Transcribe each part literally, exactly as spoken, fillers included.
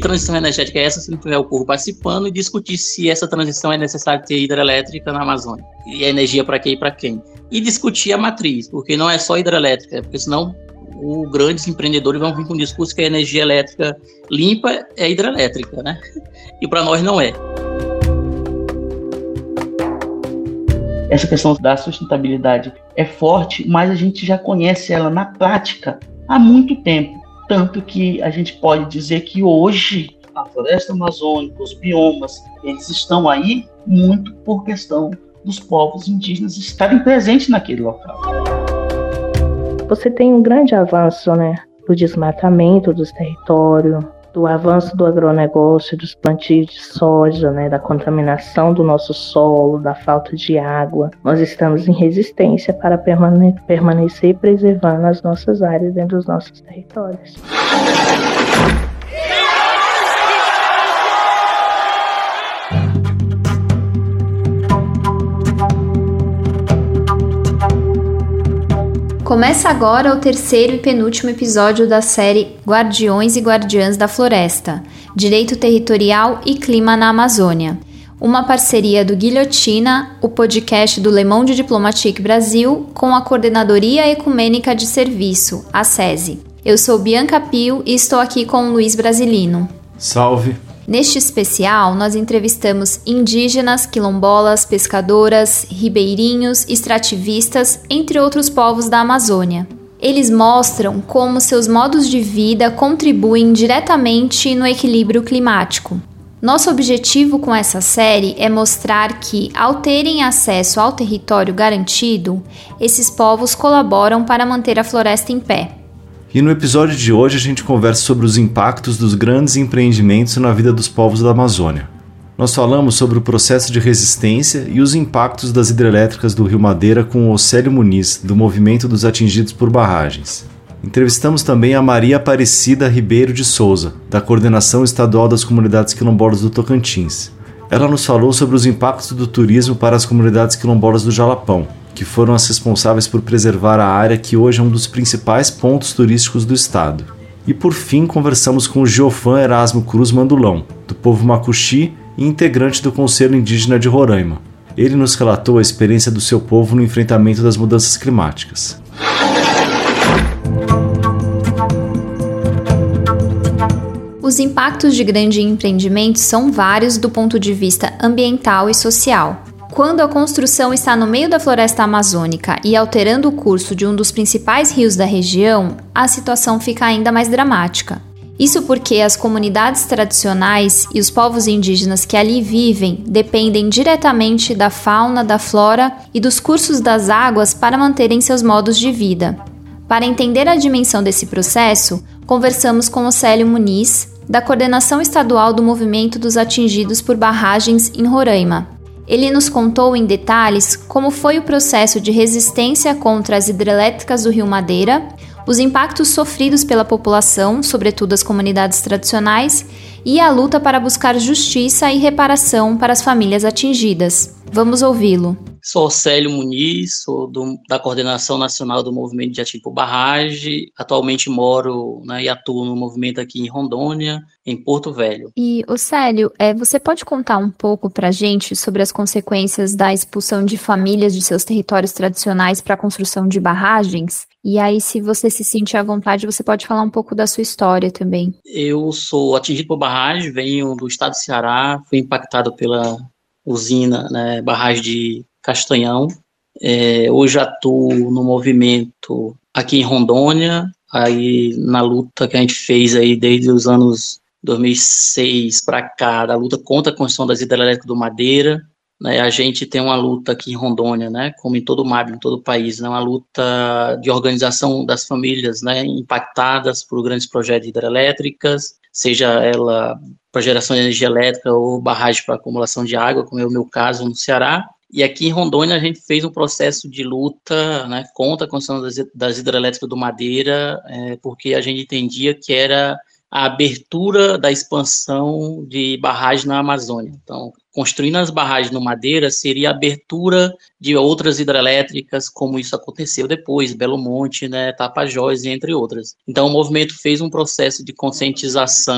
transição energética é essa, se não tiver o povo participando, e discutir se essa transição é necessária ter hidrelétrica na Amazônia, e a energia para quê e para quem. E discutir a matriz, porque não é só hidrelétrica, porque senão os grandes empreendedores vão vir com o discurso que a energia elétrica limpa é hidrelétrica, né? E para nós não é. Essa questão da sustentabilidade é forte, mas a gente já conhece ela na prática há muito tempo. Tanto que a gente pode dizer que hoje a floresta amazônica, os biomas, eles estão aí muito por questão dos povos indígenas estarem presentes naquele local. Você tem um grande avanço, né, do desmatamento dos territórios, do avanço do agronegócio, dos plantios de soja, né, da contaminação do nosso solo, da falta de água. Nós estamos em resistência para permane- permanecer preservando as nossas áreas dentro dos nossos territórios. Começa agora o terceiro e penúltimo episódio da série Guardiões e Guardiãs da Floresta, Direito Territorial e Clima na Amazônia. Uma parceria do Guilhotina, o podcast do Le Monde Diplomatique Brasil, com a Coordenadoria Ecumênica de Serviço, a SESI. Eu sou Bianca Pio e estou aqui com o Luiz Brasilino. Salve! Neste especial, nós entrevistamos indígenas, quilombolas, pescadoras, ribeirinhos, extrativistas, entre outros povos da Amazônia. Eles mostram como seus modos de vida contribuem diretamente no equilíbrio climático. Nosso objetivo com essa série é mostrar que, ao terem acesso ao território garantido, esses povos colaboram para manter a floresta em pé. E no episódio de hoje a gente conversa sobre os impactos dos grandes empreendimentos na vida dos povos da Amazônia. Nós falamos sobre o processo de resistência e os impactos das hidrelétricas do Rio Madeira com o Océlio Muniz, do Movimento dos Atingidos por Barragens. Entrevistamos também a Maria Aparecida Ribeiro de Souza, da Coordenação Estadual das Comunidades Quilombolas do Tocantins. Ela nos falou sobre os impactos do turismo para as comunidades quilombolas do Jalapão, que foram as responsáveis por preservar a área que hoje é um dos principais pontos turísticos do estado. E por fim, conversamos com o Geofan Erasmo Cruz Mandulão, do povo Macuxi e integrante do Conselho Indígena de Roraima. Ele nos relatou a experiência do seu povo no enfrentamento das mudanças climáticas. Os impactos de grandes empreendimentos são vários do ponto de vista ambiental e social. Quando a construção está no meio da floresta amazônica e alterando o curso de um dos principais rios da região, a situação fica ainda mais dramática. Isso porque as comunidades tradicionais e os povos indígenas que ali vivem dependem diretamente da fauna, da flora e dos cursos das águas para manterem seus modos de vida. Para entender a dimensão desse processo, conversamos com Océlio Muniz, da Coordenação Estadual do Movimento dos Atingidos por Barragens em Roraima. Ele nos contou em detalhes como foi o processo de resistência contra as hidrelétricas do Rio Madeira, os impactos sofridos pela população, sobretudo as comunidades tradicionais, e a luta para buscar justiça e reparação para as famílias atingidas. Vamos ouvi-lo. Sou Océlio Muniz, sou do, da Coordenação Nacional do Movimento de Atingidos por Barragem. Atualmente moro, né, e atuo no movimento aqui em Rondônia, em Porto Velho. E, Océlio, é, você pode contar um pouco para a gente sobre as consequências da expulsão de famílias de seus territórios tradicionais para a construção de barragens? E aí, se você se sentir à vontade, você pode falar um pouco da sua história também. Eu sou atingido por barragem, venho do estado do Ceará, fui impactado pela usina, né, barragem de Castanhão. É, hoje atuo no movimento aqui em Rondônia, aí na luta que a gente fez aí desde os anos dois mil e seis para cá, da luta contra a construção das hidrelétricas do Madeira, né, a gente tem uma luta aqui em Rondônia, né, como em todo o M A B, em todo o país, né, uma luta de organização das famílias, né, impactadas por grandes projetos de hidrelétricas, seja ela para geração de energia elétrica ou barragem para acumulação de água, como é o meu caso no Ceará. E aqui em Rondônia a gente fez um processo de luta, né, contra a construção das, das hidrelétricas do Madeira, é, porque a gente entendia que era a abertura da expansão de barragens na Amazônia. Então, construindo as barragens no Madeira seria a abertura de outras hidrelétricas, como isso aconteceu depois, Belo Monte, né, Tapajós, entre outras. Então, o movimento fez um processo de conscientização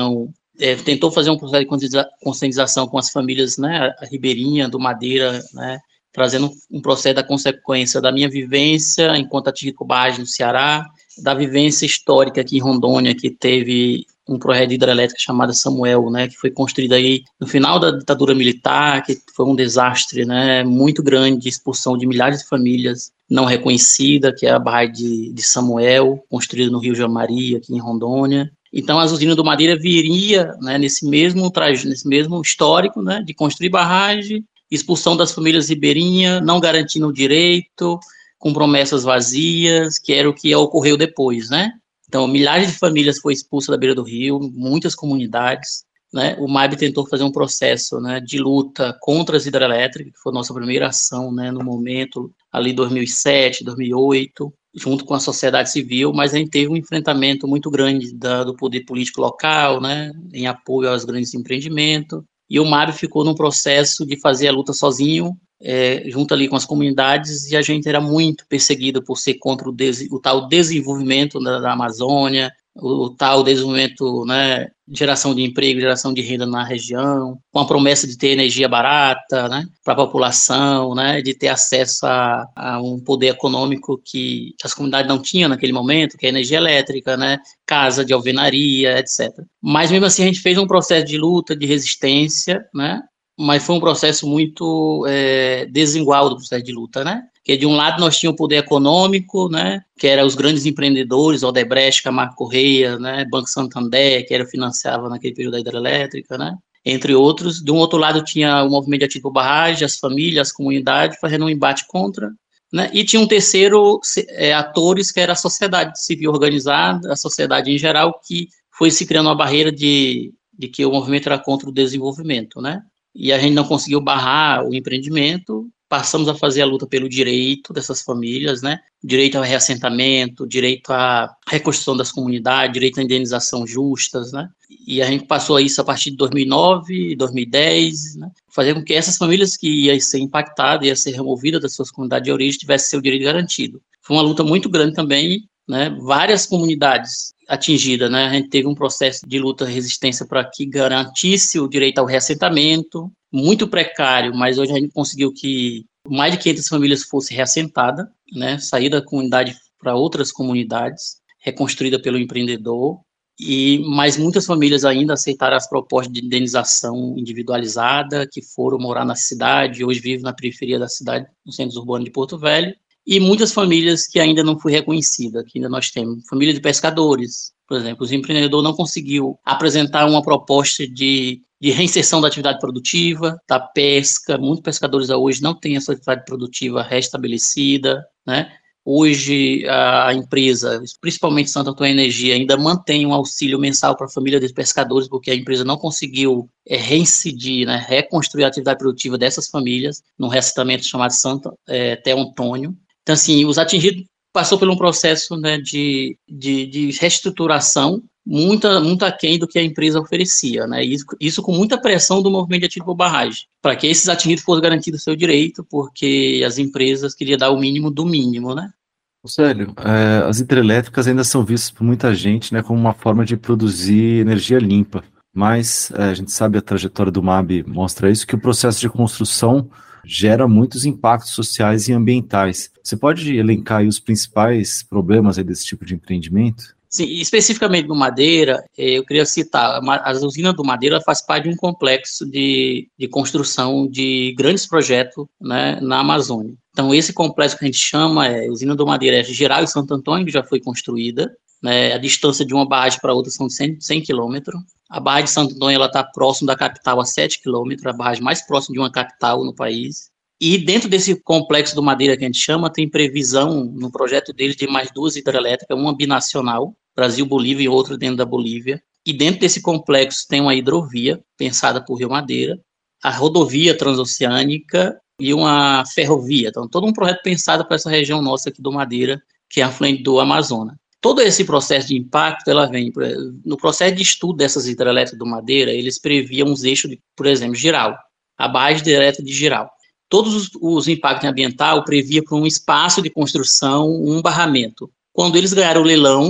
é, tentou fazer um processo de conscientização com as famílias, né, a ribeirinha, do Madeira, né, trazendo um processo da consequência da minha vivência enquanto atingido por barragem no Ceará, da vivência histórica aqui em Rondônia, que teve um projeto de hidrelétrica chamado Samuel, né, que foi construído aí no final da ditadura militar, que foi um desastre, né, muito grande, de expulsão de milhares de famílias não reconhecida, que é a barragem de, de Samuel, construída no Rio Jamaria, aqui em Rondônia. Então, as usinas do Madeira viria, né, nesse mesmo traje, nesse mesmo histórico, né, de construir barragem, expulsão das famílias ribeirinhas, não garantindo o direito, com promessas vazias, que era o que ocorreu depois, né? Então, milhares de famílias foram expulsas da beira do rio, muitas comunidades, né? O M A B tentou fazer um processo, né, de luta contra as hidrelétricas, que foi a nossa primeira ação, né, no momento, ali dois mil e sete, dois mil e oito, junto com a sociedade civil, mas a gente teve um enfrentamento muito grande da, do poder político local, né, em apoio aos grandes empreendimentos, e o M A B ficou num processo de fazer a luta sozinho, é, junto ali com as comunidades, e a gente era muito perseguido por ser contra o, des, o tal desenvolvimento da, da Amazônia, o, o tal desenvolvimento, né, geração de emprego, geração de renda na região, com a promessa de ter energia barata, né, para a população, né, de ter acesso a, a um poder econômico que as comunidades não tinham naquele momento, que é a energia elétrica, né, casa de alvenaria, etcétera. Mas mesmo assim a gente fez um processo de luta, de resistência, né, mas foi um processo muito é, desigual do processo de luta, né? Porque de um lado nós tínhamos o poder econômico, né? Que eram os grandes empreendedores, Odebrecht, Camargo Correia, né? Banco Santander, que era financiava naquele período da hidrelétrica, né? Entre outros. De um outro lado tinha o movimento de ativo por barragem, as famílias, as comunidades, fazendo um embate contra, né? E tinha um terceiro é, atores, que era a sociedade civil organizada, a sociedade em geral, que foi se criando uma barreira de, de que o movimento era contra o desenvolvimento, né? E a gente não conseguiu barrar o empreendimento, passamos a fazer a luta pelo direito dessas famílias, né? Direito ao reassentamento, direito à reconstrução das comunidades, direito à indenização justas, né? E a gente passou isso a partir de dois mil e nove, dois mil e dez, né? Fazer com que essas famílias que iam ser impactadas, iam ser removidas das suas comunidades de origem, tivessem seu direito garantido. Foi uma luta muito grande também, né? Várias comunidades atingida, né? A gente teve um processo de luta e resistência para que garantisse o direito ao reassentamento, muito precário, mas hoje a gente conseguiu que mais de quinhentas famílias fossem reassentadas, né? Sair da comunidade para outras comunidades, reconstruída pelo empreendedor, e mas muitas famílias ainda aceitaram as propostas de indenização individualizada, que foram morar na cidade, hoje vivem na periferia da cidade, no centro urbano de Porto Velho, e muitas famílias que ainda não foi reconhecida, que ainda nós temos. Família de pescadores, por exemplo, o empreendedor não conseguiu apresentar uma proposta de, de reinserção da atividade produtiva, da pesca. Muitos pescadores hoje não têm essa atividade produtiva restabelecida, né? Hoje a empresa, principalmente Santo Antônio Energia, ainda mantém um auxílio mensal para a família de pescadores, porque a empresa não conseguiu é, reincidir, né, reconstruir a atividade produtiva dessas famílias, num reassentamento chamado Santo é, Té Antônio. Então, assim, os atingidos passou por um processo, né, de, de, de reestruturação muito, muito aquém do que a empresa oferecia, né, isso, isso com muita pressão do movimento de ativo por barragem, para que esses atingidos fossem garantidos o seu direito, porque as empresas queriam dar o mínimo do mínimo, né. Célio, é, as hidrelétricas ainda são vistas por muita gente, né, como uma forma de produzir energia limpa, mas é, a gente sabe, a trajetória do M A B mostra isso, que o processo de construção gera muitos impactos sociais e ambientais. Você pode elencar aí os principais problemas aí desse tipo de empreendimento? Sim, especificamente no Madeira, eu queria citar, a usina do Madeira faz parte de um complexo de, de construção de grandes projetos, né, na Amazônia. Então, esse complexo que a gente chama é a usina do Madeira é Geral e Santo Antônio, que já foi construída, né, a distância de uma barragem para outra são de cem quilômetros. A barragem de Santo Antônio está próximo da capital a sete quilômetros, a barragem mais próxima de uma capital no país. E dentro desse complexo do Madeira que a gente chama, tem previsão no projeto deles de mais duas hidrelétricas, uma binacional, Brasil-Bolívia e outra dentro da Bolívia. E dentro desse complexo tem uma hidrovia, pensada por Rio Madeira, a rodovia transoceânica e uma ferrovia. Então, todo um projeto pensado para essa região nossa aqui do Madeira, que é afluente do Amazonas. Todo esse processo de impacto, ela vem, no processo de estudo dessas hidrelétricas do Madeira, eles previam uns eixos, de, por exemplo, Giral, a barragem direta de Giral. Todos os, os impactos ambientais previa para um espaço de construção, um barramento. Quando eles ganharam o leilão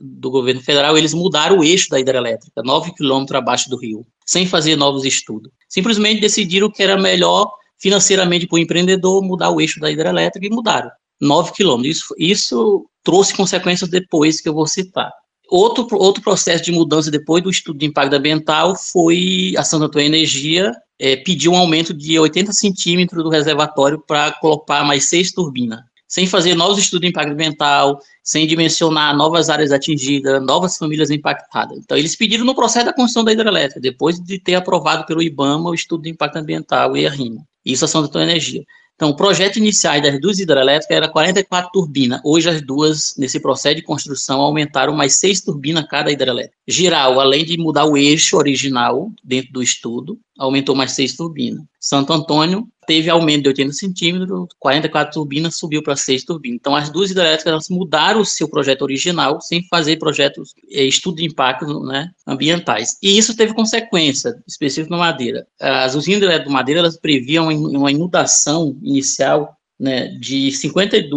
do governo federal, eles mudaram o eixo da hidrelétrica, nove quilômetros abaixo do rio, sem fazer novos estudos. Simplesmente decidiram que era melhor financeiramente para o empreendedor mudar o eixo da hidrelétrica e mudaram. nove quilômetros. Isso, isso trouxe consequências depois que eu vou citar. Outro, outro processo de mudança depois do estudo de impacto ambiental foi a Santo Antônio Energia é, pediu um aumento de oitenta centímetros do reservatório para colocar mais seis turbinas, sem fazer novos estudos de impacto ambiental, sem dimensionar novas áreas atingidas, novas famílias impactadas. Então, eles pediram no processo da construção da hidrelétrica, depois de ter aprovado pelo IBAMA o estudo de impacto ambiental e a RIMA. Isso a Santo Antônio Energia. Então, o projeto inicial das duas hidrelétricas era quarenta e quatro turbinas. Hoje, as duas, nesse processo de construção, aumentaram mais seis turbinas cada hidrelétrica. Giral, além de mudar o eixo original dentro do estudo, aumentou mais seis turbinas. Santo Antônio teve aumento de oitenta centímetros, quarenta e quatro turbinas, subiu para seis turbinas. Então, as duas hidrelétricas elas mudaram o seu projeto original sem fazer projetos, é, estudo de impacto, né, ambientais. E isso teve consequência, específico na Madeira. As usinas hidrelétricas de Madeira elas previam uma inundação inicial, né, de cinquenta e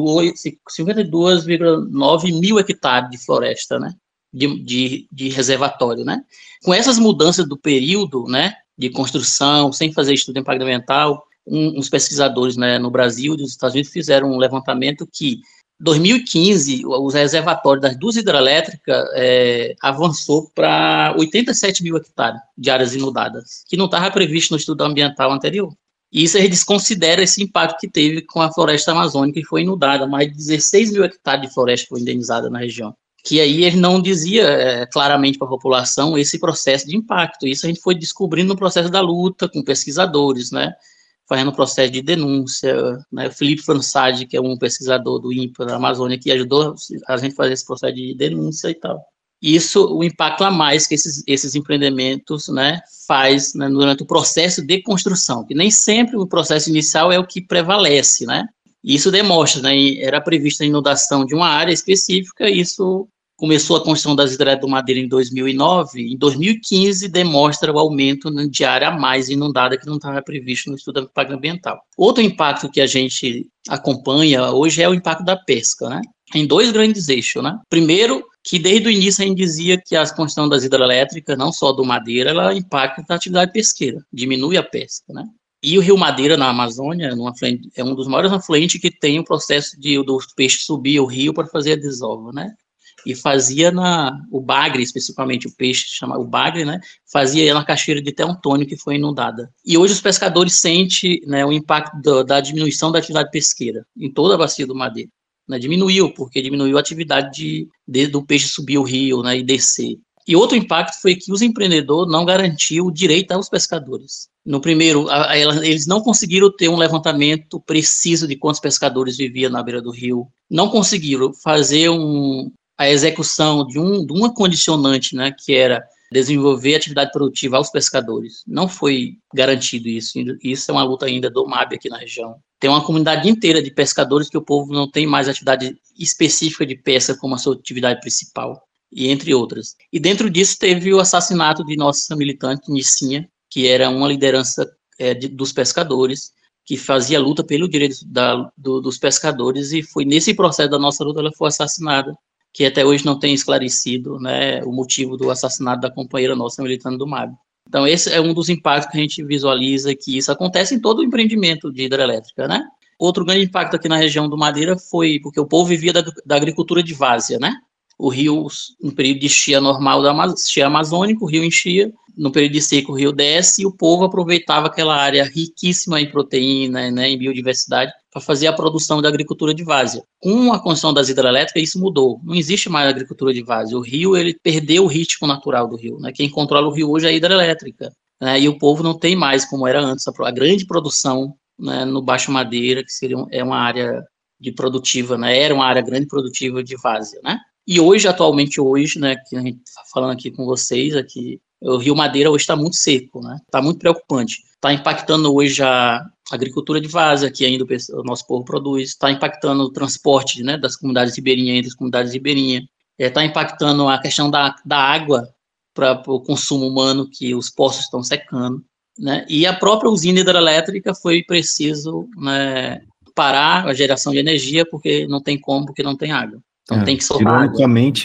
duas vírgula nove mil hectares de floresta, né, de, de, de reservatório. Né. Com essas mudanças do período, né, de construção, sem fazer estudo de impacto ambiental, um, uns pesquisadores, né, no Brasil e nos Estados Unidos fizeram um levantamento que, em dois mil e quinze, os reservatórios das duas hidrelétricas é, avançou para oitenta e sete mil hectares de áreas inundadas, que não estava previsto no estudo ambiental anterior. E isso a gente desconsidera esse impacto que teve com a floresta amazônica, que foi inundada, mais de dezesseis mil hectares de floresta foi indenizada na região. Que aí ele não dizia é, claramente para a população esse processo de impacto. Isso a gente foi descobrindo no processo da luta com pesquisadores, né, fazendo um processo de denúncia, né, o Felipe Fransadi, que é um pesquisador do INPA da Amazônia, que ajudou a gente a fazer esse processo de denúncia e tal. Isso, o impacto a mais que esses, esses empreendimentos, né, faz, né, durante o processo de construção, que nem sempre o processo inicial é o que prevalece, né. Isso demonstra, né, era prevista a inundação de uma área específica, isso começou a construção das hidrelétricas do Madeira em dois mil e nove, em dois mil e quinze demonstra o aumento de área a mais inundada que não estava previsto no estudo do impacto ambiental. Outro impacto que a gente acompanha hoje é o impacto da pesca, né? Em dois grandes eixos, né? Primeiro, que desde o início a gente dizia que a construção das hidrelétricas, não só do Madeira, ela impacta a atividade pesqueira, diminui a pesca, né? E o Rio Madeira, na Amazônia, afluente, é um dos maiores afluentes que tem o processo de dos peixes subir o rio para fazer a desova, né? E fazia na, o bagre, especificamente o peixe, chama, o bagre, né, fazia na cachoeira de Teantônio, que foi inundada. E hoje os pescadores sentem, né, o impacto do, da diminuição da atividade pesqueira em toda a bacia do Madeira. Né, diminuiu, porque diminuiu a atividade de, de, do peixe subir o rio, né, e descer. E outro impacto foi que os empreendedores não garantiam o direito aos pescadores. No primeiro, a, a, eles não conseguiram ter um levantamento preciso de quantos pescadores viviam na beira do rio, não conseguiram fazer um... a execução de, um, de uma condicionante, né, que era desenvolver atividade produtiva aos pescadores. Não foi garantido isso. Isso é uma luta ainda do M A B aqui na região. Tem uma comunidade inteira de pescadores que o povo não tem mais atividade específica de pesca como a sua atividade principal, e entre outras. E dentro disso teve o assassinato de nossa militante, Nicinha, que era uma liderança é, de, dos pescadores, que fazia luta pelo direito da, do, dos pescadores, e foi nesse processo da nossa luta ela foi assassinada, que até hoje não tem esclarecido, né, o motivo do assassinato da companheira nossa militante do M A B. Então, esse é um dos impactos que a gente visualiza que isso acontece em todo o empreendimento de hidrelétrica, né? Outro grande impacto aqui na região do Madeira foi porque o povo vivia da, da agricultura de várzea, né? O rio, no período de enchia normal, da enchia amazônica, o rio enchia, no período de seco o rio desce e o povo aproveitava aquela área riquíssima em proteína, né, em biodiversidade, para fazer a produção da agricultura de várzea. Com a construção das hidrelétricas, isso mudou. Não existe mais agricultura de várzea. O rio, ele perdeu o ritmo natural do rio, né? Quem controla o rio hoje é a hidrelétrica, né? E o povo não tem mais, como era antes, a grande produção, né, no Baixo Madeira, que seria um, é uma área de produtiva, né? Era uma área grande produtiva de várzea, né? E hoje, atualmente hoje, né, que a gente está falando aqui com vocês, aqui, o Rio Madeira hoje está muito seco, né? Está muito preocupante. Está impactando hoje a agricultura de várzea, que ainda o nosso povo produz, está impactando o transporte, né, das comunidades ribeirinhas entre as comunidades ribeirinhas, está é, impactando a questão da, da água para o consumo humano, que os poços estão secando, né? E a própria usina hidrelétrica foi preciso, né, parar a geração de energia, porque não tem como, porque não tem água. Então é, tem que soltar ironicamente, água. Né?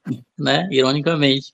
né, ironicamente.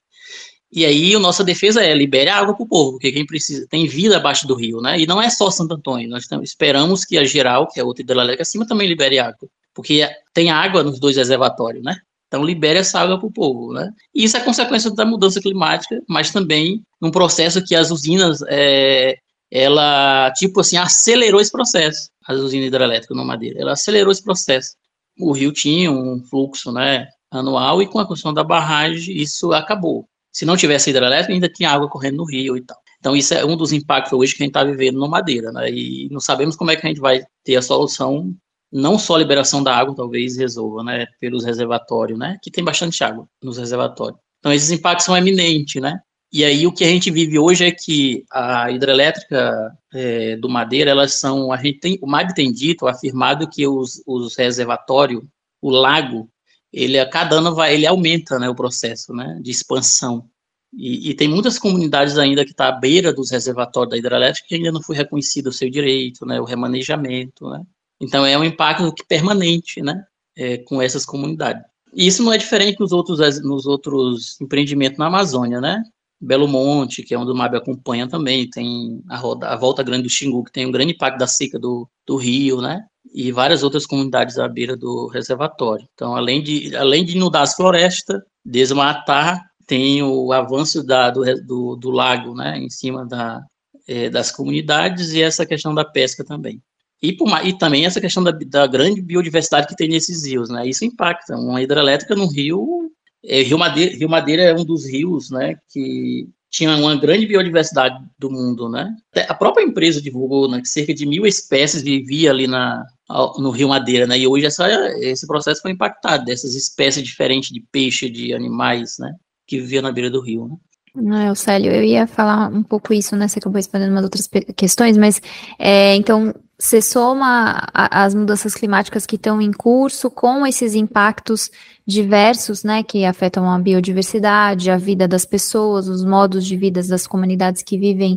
E aí a nossa defesa é libere a água para o povo, porque quem precisa, tem vida abaixo do rio, né, e não é só Santo Antônio, nós tam, esperamos que a Geral, que é outra hidrelétrica acima, também libere água, porque tem água nos dois reservatórios, né, então libere essa água para o povo, né, e isso é consequência da mudança climática, mas também num processo que as usinas, é, ela, tipo assim, acelerou esse processo, as usinas hidrelétricas no Madeira, ela acelerou esse processo. O rio tinha um fluxo, né, anual, e com a construção da barragem isso acabou. Se não tivesse hidrelétrica, ainda tinha água correndo no rio e tal. Então isso é um dos impactos hoje que a gente está vivendo no Madeira, né, e não sabemos como é que a gente vai ter a solução, não só a liberação da água, talvez resolva, né, pelos reservatórios, né, que tem bastante água nos reservatórios. Então esses impactos são eminentes, né. E aí o que a gente vive hoje é que a hidrelétrica é, do Madeira, elas são, a gente tem, o M A B tem dito, afirmado que os, os reservatórios, o lago, ele a cada ano vai, ele aumenta, né, o processo, né, de expansão. E, e tem muitas comunidades ainda que estão tá à beira dos reservatórios da hidrelétrica que ainda não foi reconhecido o seu direito, né, o remanejamento, né. Então é um impacto permanente, né, é, com essas comunidades. E isso não é diferente nos outros, nos outros empreendimentos na Amazônia, né. Belo Monte, que é onde o M A B acompanha também, tem a, roda, a Volta Grande do Xingu, que tem um grande impacto da seca do, do rio, né, e várias outras comunidades à beira do reservatório. Então, além de, além de inundar as florestas, desmatar, tem o avanço da, do, do, do lago, né, em cima da, é, das comunidades, e essa questão da pesca também. E, por, e também essa questão da, da grande biodiversidade que tem nesses rios, né, isso impacta. Uma hidrelétrica no rio... É, Rio Madeira, Rio Madeira é um dos rios, né, que tinha uma grande biodiversidade do mundo, né. A própria empresa divulgou, né, que cerca de mil espécies vivia ali na, no Rio Madeira, né, e hoje essa, esse processo foi impactado, dessas espécies diferentes de peixe, de animais, né, que viviam na beira do rio, né. Não, Célio, eu ia falar um pouco isso, né, você acabou respondendo umas outras questões, mas, é, então, você soma a, as mudanças climáticas que estão em curso com esses impactos diversos, né, que afetam a biodiversidade, a vida das pessoas, os modos de vida das comunidades que vivem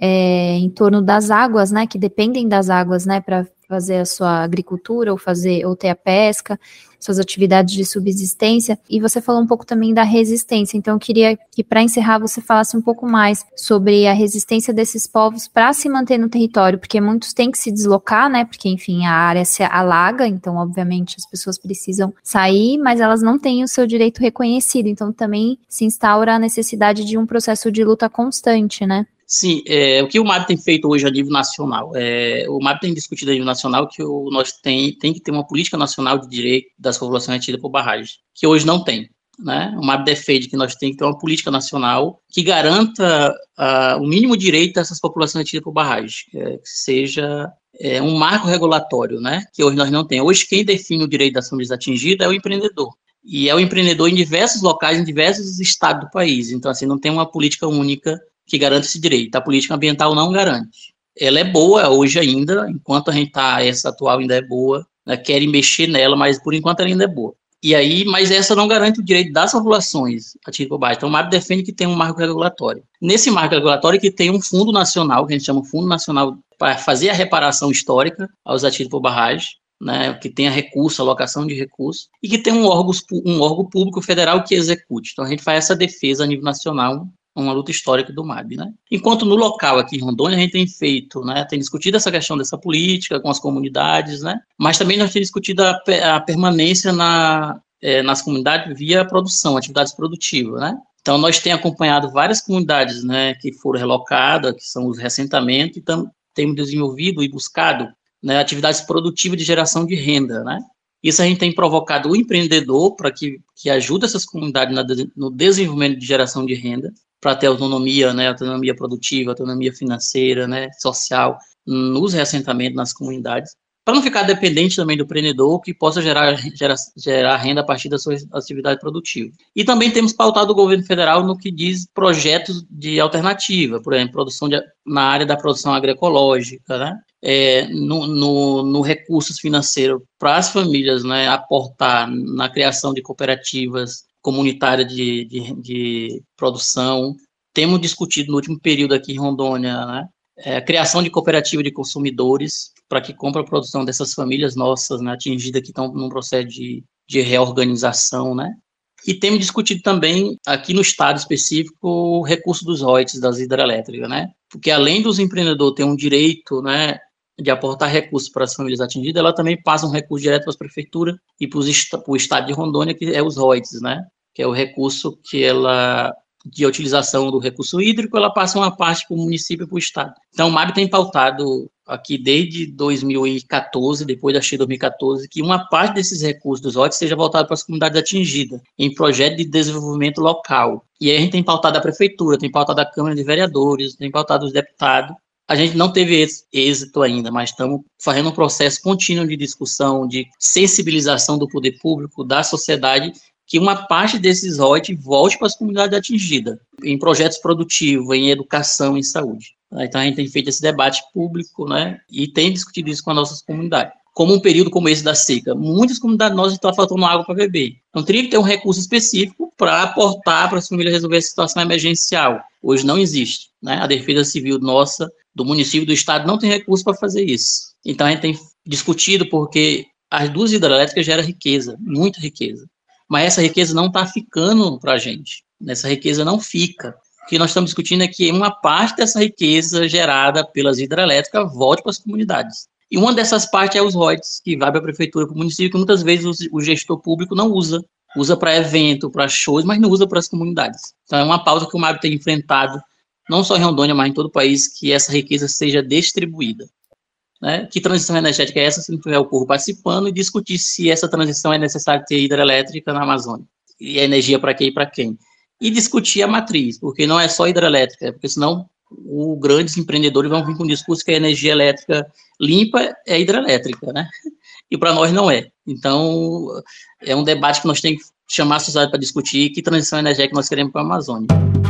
é, em torno das águas, né, que dependem das águas, né, para fazer a sua agricultura ou fazer ou ter a pesca, suas atividades de subsistência. E você falou um pouco também da resistência, então eu queria que para encerrar você falasse um pouco mais sobre a resistência desses povos para se manter no território, porque muitos têm que se deslocar, né, porque enfim a área se alaga, então obviamente as pessoas precisam sair, mas elas não têm o seu direito reconhecido, então também se instaura a necessidade de um processo de luta constante, né? Sim, é, o que o M A B tem feito hoje a nível nacional? É, o M A B tem discutido a nível nacional que o, nós tem, tem que ter uma política nacional de direito das populações retidas por barragem, que hoje não tem, né? O M A B defende que nós temos que ter uma política nacional que garanta uh, o mínimo direito dessas populações retidas por barragem, que, é, que seja é, um marco regulatório, né? Que hoje nós não temos. Hoje quem define o direito das famílias atingidas é o empreendedor. E é o empreendedor em diversos locais, em diversos estados do país. Então, assim, não tem uma política única que garante esse direito. A política ambiental não garante. Ela é boa hoje ainda, enquanto a gente tá, essa atual ainda é boa, né, querem mexer nela, mas por enquanto ela ainda é boa. E aí, mas essa não garante o direito das populações ativas por barragem. Então, o M A B defende que tem um marco regulatório. Nesse marco regulatório que tem um fundo nacional, que a gente chama Fundo Nacional para fazer a reparação histórica aos ativos por barragem, né, que tenha recurso, alocação de recursos, e que tem um órgão, um órgão público federal que execute. Então, a gente faz essa defesa a nível nacional, uma luta histórica do M A B, né? Enquanto no local aqui em Rondônia a gente tem feito, né, tem discutido essa questão dessa política com as comunidades, né, mas também nós temos discutido a, a permanência na, é, nas comunidades via produção, atividades produtivas, né? Então nós temos acompanhado várias comunidades, né, que foram relocadas, que são os reassentamentos, e tam, temos desenvolvido e buscado, né, atividades produtivas de geração de renda, né? Isso a gente tem provocado o empreendedor para que, que ajude essas comunidades na, no desenvolvimento de geração de renda, para ter autonomia, né, autonomia produtiva, autonomia financeira, né, social, nos reassentamentos nas comunidades, para não ficar dependente também do empreendedor que possa gerar, gerar, gerar renda a partir da sua atividade produtiva. E também temos pautado o governo federal no que diz projetos de alternativa, por exemplo, produção de, na área da produção agroecológica, né, é, no, no, no recursos financeiros para as famílias, né, aportar na criação de cooperativas comunitária de, de, de produção. Temos discutido no último período aqui em Rondônia, né, é, a criação de cooperativa de consumidores para que compre a produção dessas famílias nossas, né, atingidas que estão num processo de, de reorganização, né. E temos discutido também, aqui no estado específico, o recurso dos royalties das hidrelétricas, né? Porque além dos empreendedores terem um direito, né, de aportar recursos para as famílias atingidas, ela também passa um recurso direto para as prefeituras e para o estado de Rondônia, que é os royalties, né? Que é o recurso que ela, de utilização do recurso hídrico, ela passa uma parte para o município e para o estado. Então, o M A B tem pautado aqui desde dois mil e quatorze, depois da Cheia dois mil e quatorze, que uma parte desses recursos dos royalties seja voltada para as comunidades atingidas, em projeto de desenvolvimento local. E aí a gente tem pautado a prefeitura, tem pautado a Câmara de Vereadores, tem pautado os deputados. A gente não teve êxito ainda, mas estamos fazendo um processo contínuo de discussão, de sensibilização do poder público, da sociedade, que uma parte desses royalties volte para as comunidades atingidas, em projetos produtivos, em educação, em saúde. Então a gente tem feito esse debate público, né, e tem discutido isso com as nossas comunidades. Como um período como esse da seca, muitas comunidades nossas estão faltando água para beber. Então teria que ter um recurso específico para aportar para as famílias resolver a situação emergencial. Hoje não existe, né? A Defesa Civil nossa, do município, do estado, não tem recurso para fazer isso. Então a gente tem discutido porque as duas hidrelétricas geram riqueza, muita riqueza. Mas essa riqueza não está ficando para a gente. Essa riqueza não fica. O que nós estamos discutindo é que uma parte dessa riqueza gerada pelas hidrelétricas volte para as comunidades. E uma dessas partes é os royalties, que vai para a prefeitura, para o município, que muitas vezes o gestor público não usa. Usa para evento, para shows, mas não usa para as comunidades. Então é uma pauta que o M A B tem enfrentado, não só em Rondônia, mas em todo o país, que essa riqueza seja distribuída. Né? Que transição energética é essa, se não tiver o povo participando, e discutir se essa transição é necessário ter hidrelétrica na Amazônia. E a energia para quem e para quem. E discutir a matriz, porque não é só hidrelétrica, porque senão os grandes empreendedores vão vir com o discurso que a energia elétrica limpa é hidrelétrica, né? E para nós não é. Então, é um debate que nós temos que chamar a sociedade para discutir que transição energética nós queremos para a Amazônia.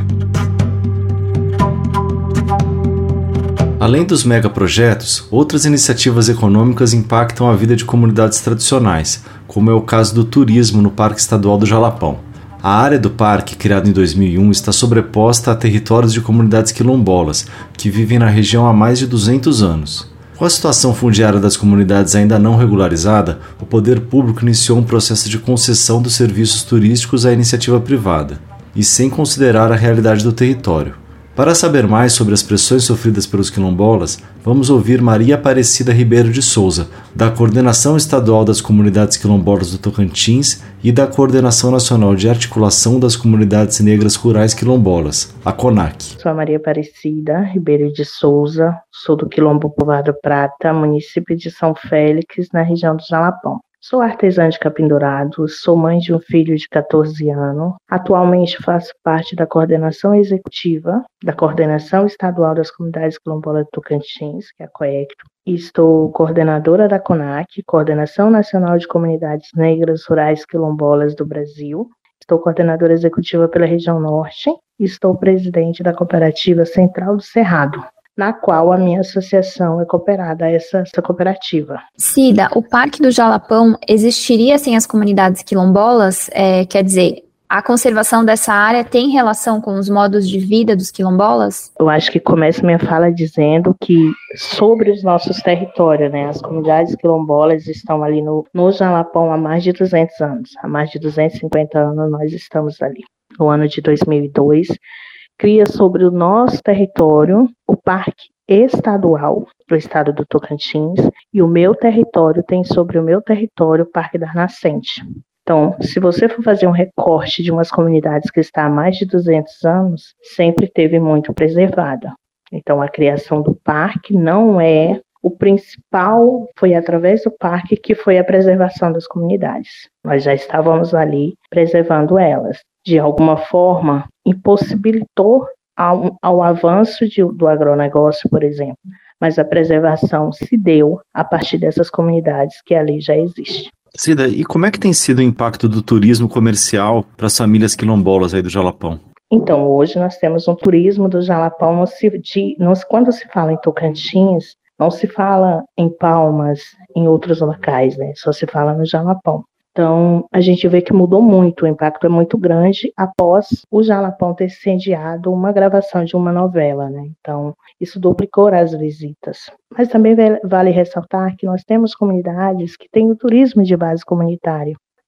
Além dos megaprojetos, outras iniciativas econômicas impactam a vida de comunidades tradicionais, como é o caso do turismo no Parque Estadual do Jalapão. A área do parque, criada em dois mil e um, está sobreposta a territórios de comunidades quilombolas, que vivem na região há mais de duzentos anos. Com a situação fundiária das comunidades ainda não regularizada, o poder público iniciou um processo de concessão dos serviços turísticos à iniciativa privada, e sem considerar a realidade do território. Para saber mais sobre as pressões sofridas pelos quilombolas, vamos ouvir Maria Aparecida Ribeiro de Souza, da Coordenação Estadual das Comunidades Quilombolas do Tocantins e da Coordenação Nacional de Articulação das Comunidades Negras Rurais Quilombolas, a CONAC. Sou a Maria Aparecida Ribeiro de Souza, sou do Quilombo Povoado Prata, município de São Félix, na região do Jalapão. Sou artesã de capim dourado, sou mãe de um filho de catorze anos. Atualmente faço parte da coordenação executiva da Coordenação Estadual das Comunidades Quilombolas do Tocantins, que é a COECTO. Estou coordenadora da CONAC, Coordenação Nacional de Comunidades Negras Rurais Quilombolas do Brasil. Estou coordenadora executiva pela região norte e estou presidente da Cooperativa Central do Cerrado, na qual a minha associação é cooperada a essa, essa cooperativa. Cida, o Parque do Jalapão existiria sem as comunidades quilombolas? É, quer dizer, a conservação dessa área tem relação com os modos de vida dos quilombolas? Eu acho que começo minha fala dizendo que sobre os nossos territórios, né, as comunidades quilombolas estão ali no, no Jalapão há mais de duzentos anos. Há mais de duzentos e cinquenta anos nós estamos ali. No ano de dois mil e dois, cria sobre o nosso território o Parque Estadual do Estado do Tocantins e o meu território tem sobre o meu território o Parque das Nascentes. Então, se você for fazer um recorte de umas comunidades que está há mais de duzentos anos, sempre teve muito preservada. Então, a criação do parque não é o principal, foi através do parque que foi a preservação das comunidades. Nós já estávamos ali preservando elas. De alguma forma, impossibilitou ao, ao avanço de, do agronegócio, por exemplo. Mas a preservação se deu a partir dessas comunidades que ali já existem. Cida, e como é que tem sido o impacto do turismo comercial para as famílias quilombolas aí do Jalapão? Então, hoje nós temos um turismo do Jalapão, não se, de, não, quando se fala em Tocantins, não se fala em Palmas, em outros locais, né? Só se fala no Jalapão. Então, a gente vê que mudou muito, o impacto é muito grande após o Jalapão ter sediado uma gravação de uma novela, né? Então, isso duplicou as visitas. Mas também vale ressaltar que nós temos comunidades que têm o turismo de base comunitária.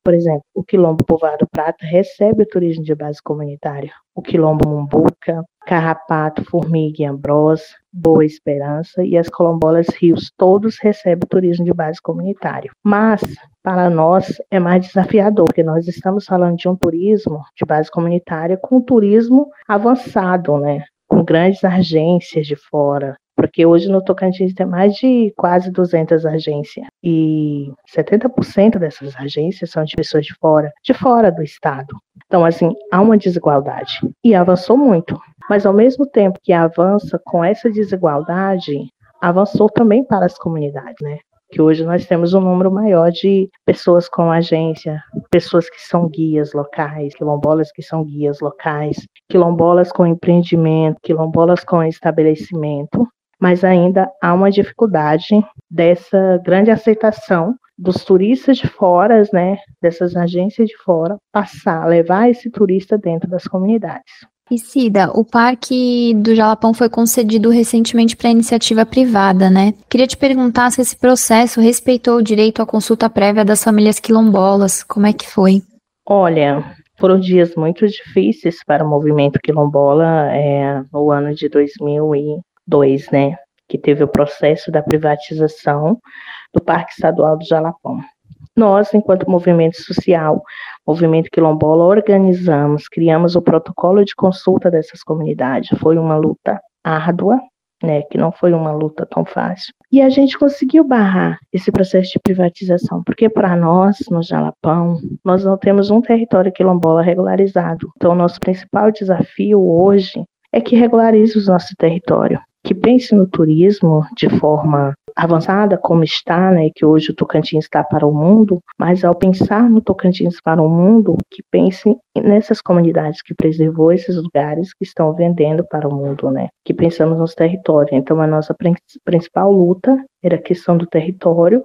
Por exemplo, o Quilombo Povoado Prata recebe o turismo de base comunitária. O Quilombo Mumbuca, Carrapato, Formiga e Ambrós, Boa Esperança e as Quilombolas Rios, todos recebem o turismo de base comunitária. Mas, para nós, é mais desafiador, porque nós estamos falando de um turismo de base comunitária com um turismo avançado, né? Com grandes agências de fora. Porque hoje no Tocantins tem mais de quase duzentas agências e setenta por cento dessas agências são de pessoas de fora, de fora do estado. Então, assim, há uma desigualdade e avançou muito. Mas ao mesmo tempo que avança com essa desigualdade, avançou também para as comunidades, né? Que hoje nós temos um número maior de pessoas com agência, pessoas que são guias locais, quilombolas que são guias locais, quilombolas com empreendimento, quilombolas com estabelecimento. Mas ainda há uma dificuldade dessa grande aceitação dos turistas de fora, né, dessas agências de fora, passar, levar esse turista dentro das comunidades. E Cida, o Parque do Jalapão foi concedido recentemente para iniciativa privada, né? Queria te perguntar se esse processo respeitou o direito à consulta prévia das famílias quilombolas. Como é que foi? Olha, foram dias muito difíceis para o movimento quilombola é, no ano de dois mil e dois, né, que teve o processo da privatização do Parque Estadual do Jalapão. Nós, enquanto movimento social, movimento quilombola, organizamos, criamos o protocolo de consulta dessas comunidades. Foi uma luta árdua, né, que não foi uma luta tão fácil. E a gente conseguiu barrar esse processo de privatização, porque para nós, no Jalapão, nós não temos um território quilombola regularizado. Então, o nosso principal desafio hoje é que regularize o nosso território, que pense no turismo de forma avançada, como está, né, que hoje o Tocantins está para o mundo, mas ao pensar no Tocantins para o mundo, que pense nessas comunidades que preservou esses lugares que estão vendendo para o mundo, né, que pensamos nos territórios. Então, a nossa principal luta era a questão do território,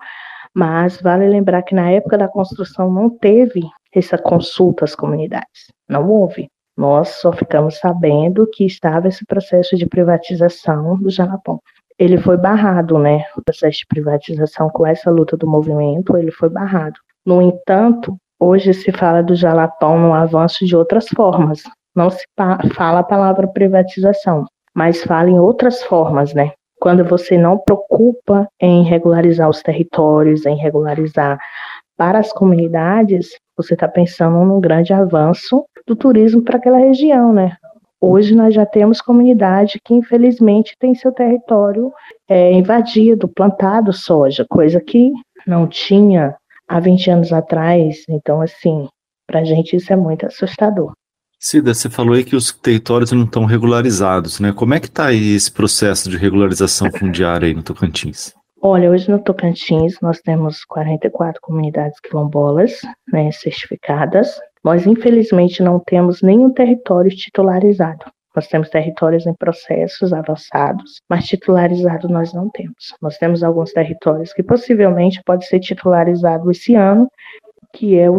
mas vale lembrar que na época da construção não teve essa consulta às comunidades, não houve. Nós só ficamos sabendo que estava esse processo de privatização do Jalapão. Ele foi barrado, né? O processo de privatização com essa luta do movimento, ele foi barrado. No entanto, hoje se fala do Jalapão no avanço de outras formas. Não se fala a palavra privatização, mas fala em outras formas, né? Quando você não preocupa em regularizar os territórios, em regularizar para as comunidades, você está pensando num grande avanço do turismo para aquela região, né? Hoje nós já temos comunidade que infelizmente tem seu território é, invadido, plantado soja, coisa que não tinha há vinte anos atrás. Então, assim, para a gente isso é muito assustador. Cida, você falou aí que os territórios não estão regularizados, né? Como é que está aí esse processo de regularização fundiária aí no Tocantins? Olha, hoje no Tocantins nós temos quarenta e quatro comunidades quilombolas, né, certificadas. Nós, infelizmente, não temos nenhum território titularizado. Nós temos territórios em processos avançados, mas titularizado nós não temos. Nós temos alguns territórios que possivelmente pode ser titularizado esse ano, que é o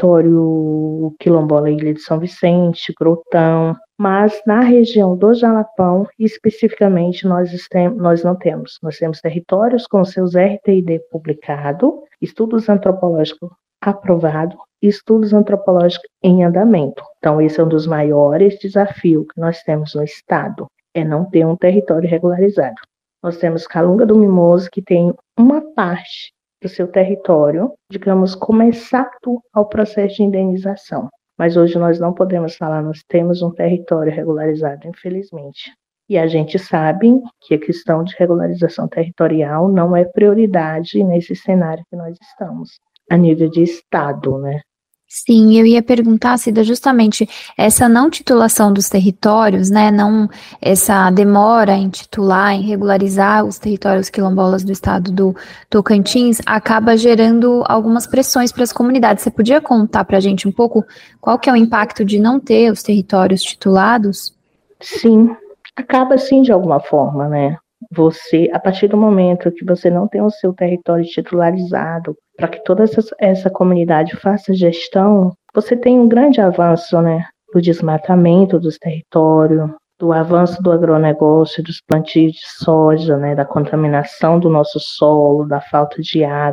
território quilombola Ilha de São Vicente, Grotão, mas na região do Jalapão, especificamente, nós, tem, nós não temos. Nós temos territórios com seus R T I D publicado, estudos antropológicos aprovado, estudos antropológicos em andamento. Então, esse é um dos maiores desafios que nós temos no estado, é não ter um território regularizado. Nós temos Calunga do Mimoso, que tem uma parte do seu território, digamos, começado ao processo de indenização. Mas hoje nós não podemos falar, nós temos um território regularizado, infelizmente. E a gente sabe que a questão de regularização territorial não é prioridade nesse cenário que nós estamos, a nível de estado, né? Sim, eu ia perguntar, Cida, justamente essa não titulação dos territórios, né, não essa demora em titular, em regularizar os territórios quilombolas do estado do Tocantins, acaba gerando algumas pressões para as comunidades. Você podia contar para a gente um pouco qual que é o impacto de não ter os territórios titulados? Sim, acaba sim de alguma forma, né? Você, a partir do momento que você não tem o seu território titularizado, para que toda essa, essa comunidade faça gestão, você tem um grande avanço, né, do desmatamento dos territórios, do avanço do agronegócio, dos plantios de soja, né, da contaminação do nosso solo, da falta de água. Então,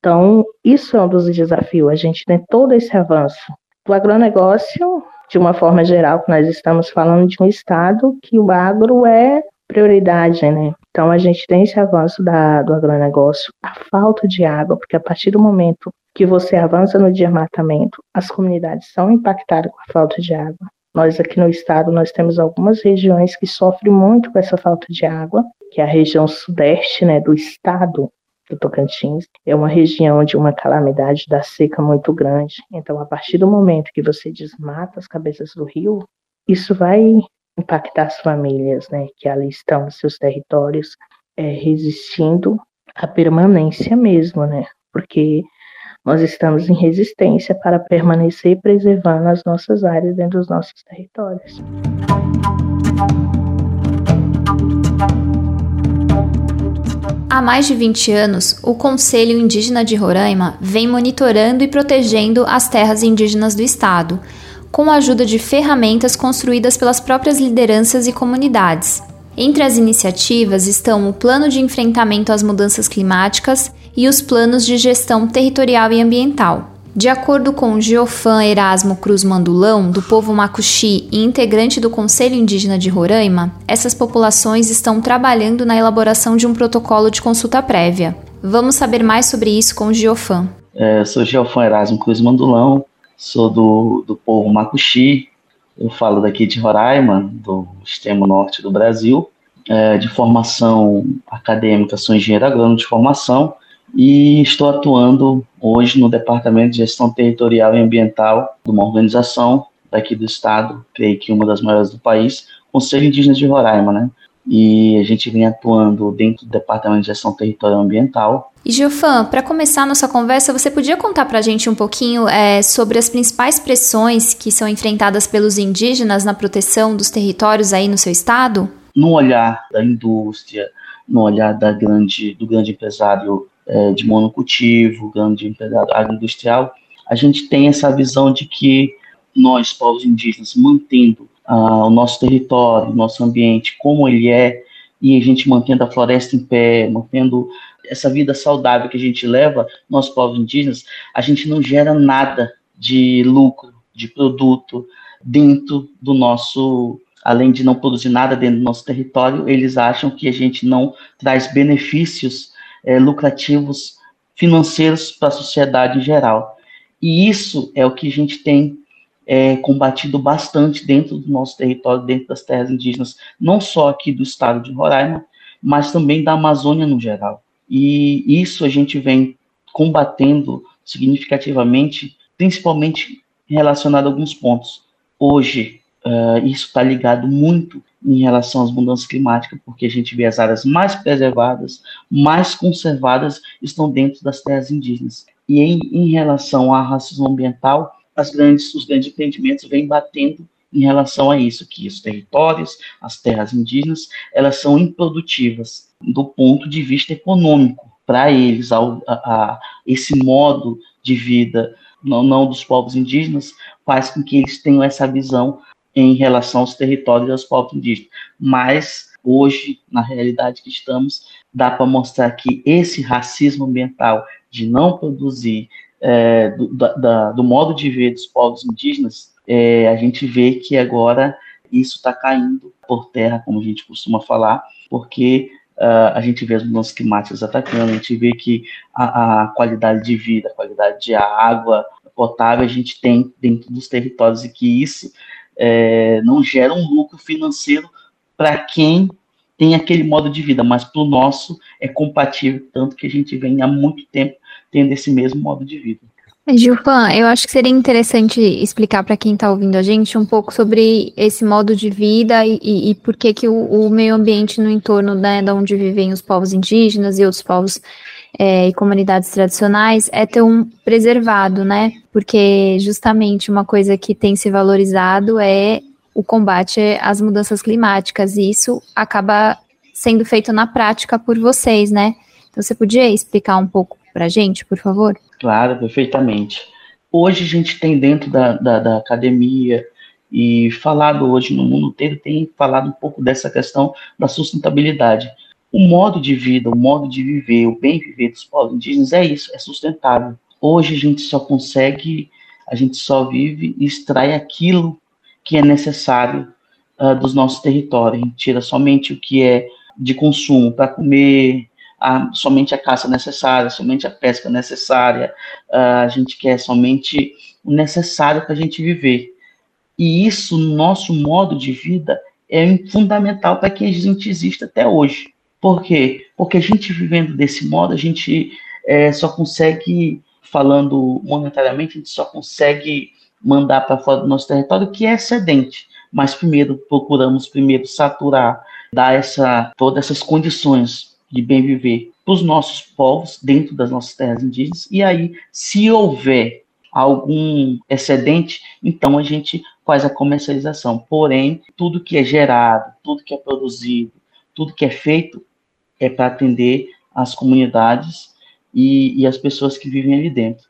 Então, isso é um dos desafios, a gente tem todo esse avanço. Do agronegócio, de uma forma geral, nós estamos falando de um estado que o agro é prioridade, né? Então, a gente tem esse avanço da, do agronegócio, a falta de água, porque a partir do momento que você avança no desmatamento, as comunidades são impactadas com a falta de água. Nós aqui no estado, nós temos algumas regiões que sofrem muito com essa falta de água, que é a região sudeste, né, do estado do Tocantins. É uma região de uma calamidade da seca muito grande. Então, a partir do momento que você desmata as cabeças do rio, isso vai impactar as famílias, né, que ali estão nos seus territórios, é, resistindo à permanência mesmo, né, porque nós estamos em resistência para permanecer preservando as nossas áreas dentro dos nossos territórios. Há mais de vinte anos, o Conselho Indígena de Roraima vem monitorando e protegendo as terras indígenas do estado, com a ajuda de ferramentas construídas pelas próprias lideranças e comunidades. Entre as iniciativas estão o Plano de Enfrentamento às Mudanças Climáticas e os Planos de Gestão Territorial e Ambiental. De acordo com o Geofan Erasmo Cruz Mandulão, do povo Macuxi e integrante do Conselho Indígena de Roraima, essas populações estão trabalhando na elaboração de um protocolo de consulta prévia. Vamos saber mais sobre isso com o Geofan. É, eu sou Geofan Erasmo Cruz Mandulão, sou do, do povo Macuxi, eu falo daqui de Roraima, do extremo norte do Brasil. É, de formação acadêmica, sou engenheiro agrônomo de formação e estou atuando hoje no Departamento de Gestão Territorial e Ambiental de uma organização daqui do estado, creio que uma das maiores do país, Conselho Indígena de Roraima, né? E a gente vem atuando dentro do Departamento de Gestão Territorial e Ambiental. E Geofan, para começar a nossa conversa, você podia contar para a gente um pouquinho é, sobre as principais pressões que são enfrentadas pelos indígenas na proteção dos territórios aí no seu estado? No olhar da indústria, no olhar da grande, do grande empresário é, de monocultivo, grande empresário agroindustrial, a gente tem essa visão de que nós, povos indígenas, mantendo ah, o nosso território, o nosso ambiente como ele é, e a gente mantendo a floresta em pé, mantendo essa vida saudável que a gente leva, nós, povos indígenas, a gente não gera nada de lucro, de produto dentro do nosso... Além de não produzir nada dentro do nosso território, eles acham que a gente não traz benefícios é, lucrativos financeiros para a sociedade em geral. E isso é o que a gente tem é, combatido bastante dentro do nosso território, dentro das terras indígenas, não só aqui do estado de Roraima, mas também da Amazônia no geral. E isso a gente vem combatendo significativamente, principalmente relacionado a alguns pontos. Hoje, Uh, isso está ligado muito em relação às mudanças climáticas, porque a gente vê as áreas mais preservadas, mais conservadas, estão dentro das terras indígenas. E em, em relação à racismo ambiental, as grandes, os grandes empreendimentos vêm batendo em relação a isso, que os territórios, as terras indígenas, elas são improdutivas do ponto de vista econômico para eles. A, a, a, esse modo de vida não, não dos povos indígenas faz com que eles tenham essa visão em relação aos territórios e aos povos indígenas. Mas, hoje, na realidade que estamos, dá para mostrar que esse racismo ambiental de não produzir é, do, da, do modo de ver dos povos indígenas, é, a gente vê que agora isso está caindo por terra, como a gente costuma falar, porque uh, a gente vê as mudanças climáticas atacando, a gente vê que a, a qualidade de vida, a qualidade de água potável a gente tem dentro dos territórios e que isso É, não gera um lucro financeiro para quem tem aquele modo de vida, mas para o nosso é compatível, tanto que a gente vem há muito tempo tendo esse mesmo modo de vida. Geofan, eu acho que seria interessante explicar para quem está ouvindo a gente um pouco sobre esse modo de vida e, e, e por que, que o, o meio ambiente no entorno, né, de onde vivem os povos indígenas e outros povos É, e comunidades tradicionais é tão preservado, né? Porque justamente uma coisa que tem se valorizado é o combate às mudanças climáticas, e isso acaba sendo feito na prática por vocês, né? Então você podia explicar um pouco para a gente, por favor? Claro, perfeitamente. Hoje a gente tem dentro da, da, da academia e falado hoje no mundo inteiro, tem falado um pouco dessa questão da sustentabilidade. o modo de vida, o modo de viver, o bem viver dos povos indígenas é isso, é sustentável. Hoje a gente só consegue, a gente só vive e extrai aquilo que é necessário uh, dos nossos territórios. A gente tira somente o que é de consumo para comer, a, somente a caça necessária, somente a pesca necessária. Uh, a gente quer somente o necessário para a gente viver. E isso, no nosso modo de vida, é fundamental para que a gente exista até hoje. Por quê? Porque a gente vivendo desse modo, a gente é, só consegue, falando monetariamente, a gente só consegue mandar para fora do nosso território o que é excedente. Mas primeiro, procuramos primeiro saturar, dar essa, todas essas condições de bem viver para os nossos povos, dentro das nossas terras indígenas, e aí, se houver algum excedente, então a gente faz a comercialização. Porém, tudo que é gerado, tudo que é produzido, tudo que é feito é para atender as comunidades e, e as pessoas que vivem ali dentro.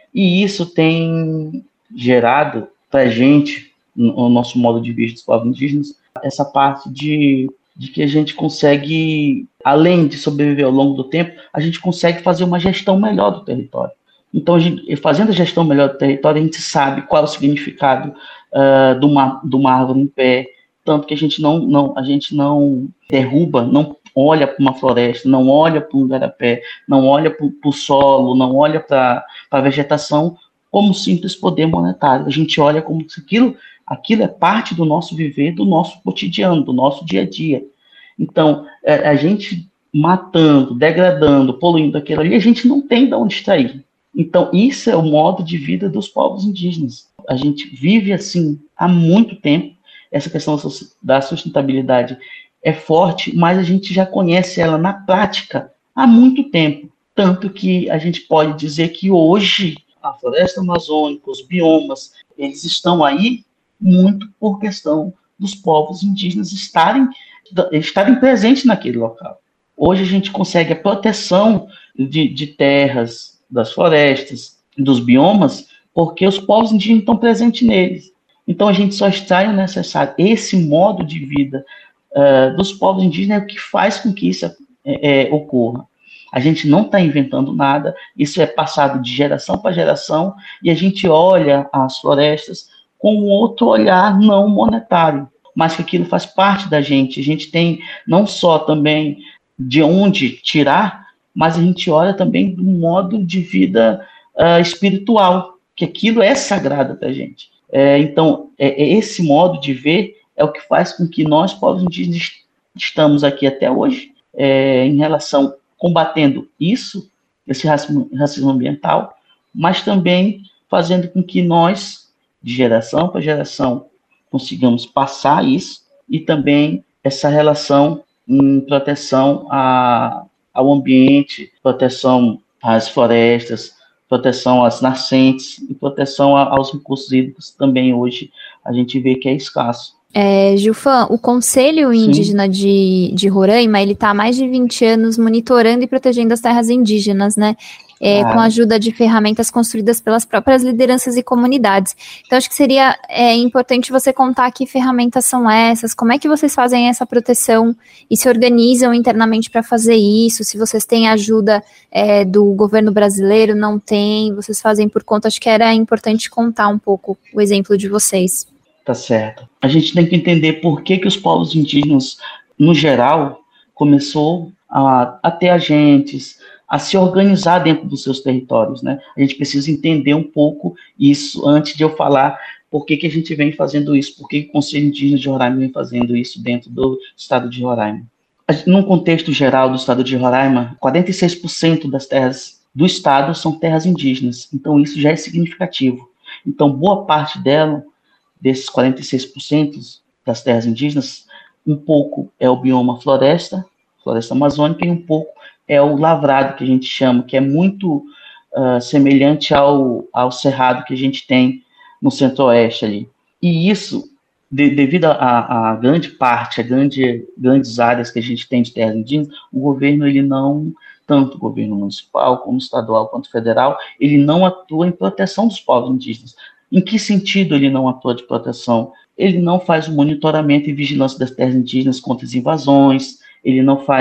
E isso tem gerado para a gente, no nosso modo de vida dos povos indígenas, essa parte de, de que a gente consegue, além de sobreviver ao longo do tempo, a gente consegue fazer uma gestão melhor do território. Então, a gente, fazendo a gestão melhor do território, a gente sabe qual é o significado uh, de, uma, de uma árvore em pé, tanto que a gente não, não, a gente não derruba, não olha para uma floresta, não olha para um igarapé, não olha para o solo, não olha para a vegetação como simples poder monetário. A gente olha como se aquilo, aquilo é parte do nosso viver, do nosso cotidiano, do nosso dia a dia. Então, a, a gente matando, degradando, poluindo aquilo ali, a gente não tem de onde extrair. Então, isso é o modo de vida dos povos indígenas. A gente vive assim há muito tempo. Essa questão da sustentabilidade é forte, mas a gente já conhece ela na prática há muito tempo. Tanto que a gente pode dizer que hoje a floresta amazônica, os biomas, eles estão aí muito por questão dos povos indígenas estarem, estarem presentes naquele local. Hoje a gente consegue a proteção de, de terras, das florestas, dos biomas, porque os povos indígenas estão presentes neles. Então a gente só extrai o necessário. Esse modo de vida uh, dos povos indígenas é o que faz com que isso é, é, ocorra. A gente não está inventando nada, isso é passado de geração para geração, e a gente olha as florestas com um outro olhar não monetário, mas que aquilo faz parte da gente. A gente tem não só também de onde tirar, mas a gente olha também do modo de vida uh, espiritual, que aquilo é sagrado para a gente. É, então, é, é esse modo de ver é o que faz com que nós, povos indígenas, estamos aqui até hoje, é, em relação, combatendo isso, esse racismo, racismo ambiental, mas também fazendo com que nós, de geração para geração, consigamos passar isso, e também essa relação em proteção a, ao ambiente, proteção às florestas, proteção às nascentes e proteção a, aos recursos hídricos, também hoje a gente vê que é escasso. É, Gilfan, o Conselho Indígena de, de Roraima, ele está há mais de vinte anos monitorando e protegendo as terras indígenas, né? É, ah. Com a ajuda de ferramentas construídas pelas próprias lideranças e comunidades. Então, acho que seria é, importante você contar que ferramentas são essas, como é que vocês fazem essa proteção e se organizam internamente para fazer isso, se vocês têm ajuda é, do governo brasileiro, não tem, vocês fazem por conta. Acho que era importante contar um pouco o exemplo de vocês. Tá certo. A gente tem que entender por que, que os povos indígenas, no geral, começou a, a ter agentes, a se organizar dentro dos seus territórios, né? A gente precisa entender um pouco isso antes de eu falar por que, que a gente vem fazendo isso, por que, que o Conselho Indígena de Roraima vem fazendo isso dentro do estado de Roraima. Num contexto geral do estado de Roraima, quarenta e seis por cento das terras do estado são terras indígenas, então isso já é significativo. Então, boa parte dela, desses quarenta e seis por cento das terras indígenas, um pouco é o bioma floresta, floresta amazônica, e um pouco é o lavrado, que a gente chama, que é muito uh, semelhante ao, ao cerrado que a gente tem no centro-oeste ali. E isso, de, devido à grande parte, a grande, grandes áreas que a gente tem de terras indígenas, o governo, ele não, tanto o governo municipal, como estadual, quanto federal, ele não atua em proteção dos povos indígenas. Em que sentido ele não atua de proteção? Ele não faz o monitoramento e vigilância das terras indígenas contra as invasões, ele não faz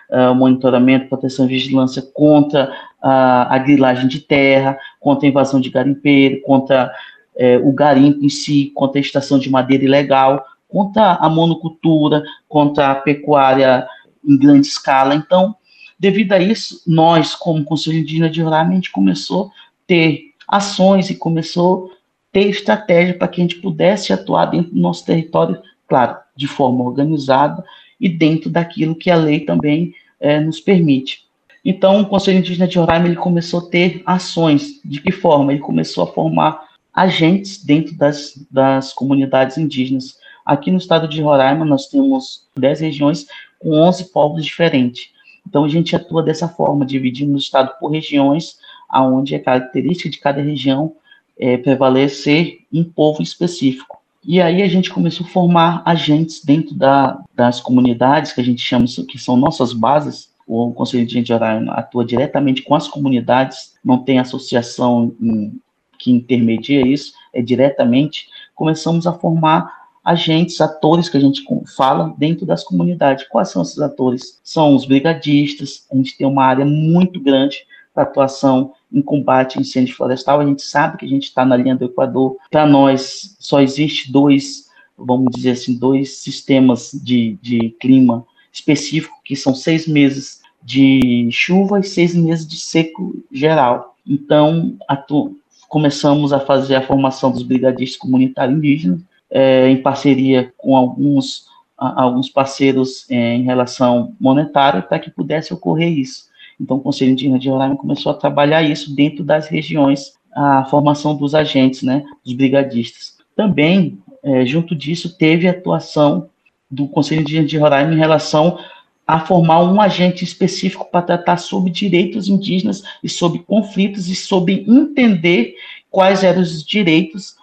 uh, monitoramento, proteção e vigilância contra uh, a grilagem de terra, contra a invasão de garimpeiro, contra uh, o garimpo em si, contra a extração de madeira ilegal, contra a monocultura, contra a pecuária em grande escala. Então, devido a isso, nós, como Conselho Indígena de Roraima, a gente começou a ter ações e começou a ter estratégia para que a gente pudesse atuar dentro do nosso território, claro, de forma organizada e dentro daquilo que a lei também é, nos permite. Então, o Conselho Indígena de Roraima ele começou a ter ações. De que forma? Ele começou a formar agentes dentro das, das comunidades indígenas. Aqui no estado de Roraima, nós temos dez regiões com onze povos diferentes. Então, a gente atua dessa forma, dividindo o estado por regiões, onde é característica de cada região é, prevalecer um povo específico. E aí a gente começou a formar agentes dentro da, das comunidades, que a gente chama, que são nossas bases. O Conselho Indígena de Roraima atua diretamente com as comunidades, não tem associação em, que intermedia isso, é diretamente. Começamos a formar agentes, atores que a gente fala dentro das comunidades. Quais são esses atores? São os brigadistas, a gente tem uma área muito grande para atuação em combate a incêndio florestal. A gente sabe que a gente está na linha do Equador. Para nós, só existe dois, vamos dizer assim, dois sistemas de, de clima específico, que são seis meses de chuva e seis meses de seco geral. Então, atu- começamos a fazer a formação dos brigadistas comunitários indígenas, é, em parceria com alguns, a, alguns parceiros é, em relação monetária, para que pudesse ocorrer isso. Então, o Conselho Indígena de Roraima começou a trabalhar isso dentro das regiões, a formação dos agentes, né, dos brigadistas. Também, é, junto disso, teve a atuação do Conselho Indígena de Roraima em relação a formar um agente específico para tratar sobre direitos indígenas e sobre conflitos e sobre entender quais eram os direitos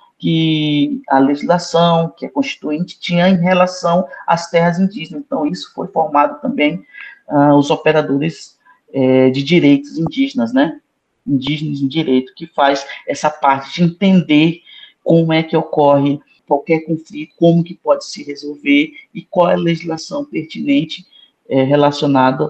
que a legislação, que a Constituinte tinha em relação às terras indígenas. Então, isso foi formado também uh, os operadores é, de direitos indígenas, né? Indígenas em direito, que faz essa parte de entender como é que ocorre qualquer conflito, como que pode se resolver e qual é a legislação pertinente é, relacionada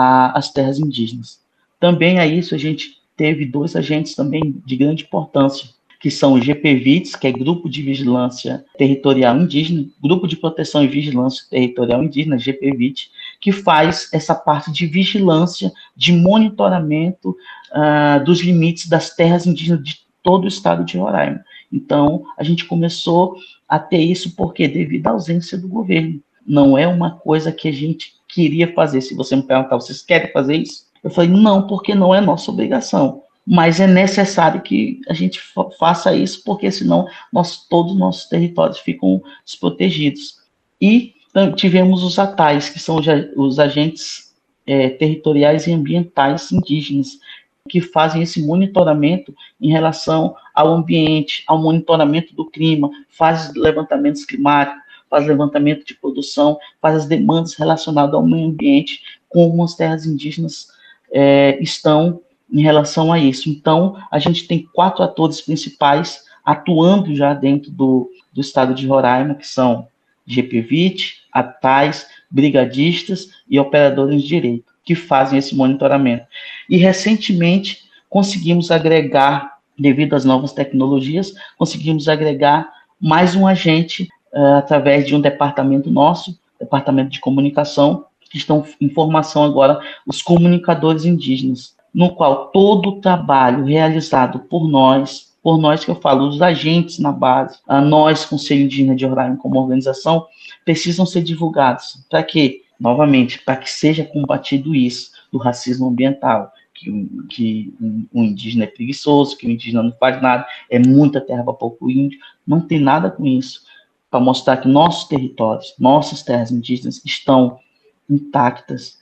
às terras indígenas. Também a isso a gente teve dois agentes também de grande importância, que são o G P V I T S, que é Grupo de Vigilância Territorial Indígena, Grupo de Proteção e Vigilância Territorial Indígena, G P V I T S, que faz essa parte de vigilância, de monitoramento uh, dos limites das terras indígenas de todo o estado de Roraima. Então, a gente começou a ter isso porque devido à ausência do governo. Não é uma coisa que a gente queria fazer. Se você me perguntar, vocês querem fazer isso? Eu falei, não, porque não é nossa obrigação. Mas é necessário que a gente faça isso, porque senão nós, todos os nossos territórios ficam desprotegidos. E tivemos os A T A Is, que são os agentes é, territoriais e ambientais indígenas, que fazem esse monitoramento em relação ao ambiente, ao monitoramento do clima, faz levantamentos climáticos, faz levantamento de produção, faz as demandas relacionadas ao meio ambiente, como as terras indígenas é, estão em relação a isso. Então, a gente tem quatro atores principais atuando já dentro do, do estado de Roraima, que são G P V I T S, A T A Is, brigadistas e operadores de direito, que fazem esse monitoramento. E, recentemente, conseguimos agregar, devido às novas tecnologias, conseguimos agregar mais um agente uh, através de um departamento nosso, departamento de comunicação, que estão em formação agora, os comunicadores indígenas, no qual todo o trabalho realizado por nós, por nós que eu falo, os agentes na base, a nós, Conselho Indígena de Roraima, como organização, precisam ser divulgados. Para quê? Novamente, para que seja combatido isso, do racismo ambiental, que, que o indígena é preguiçoso, que o indígena não faz nada, é muita terra para pouco índio, não tem nada com isso, para mostrar que nossos territórios, nossas terras indígenas estão intactas,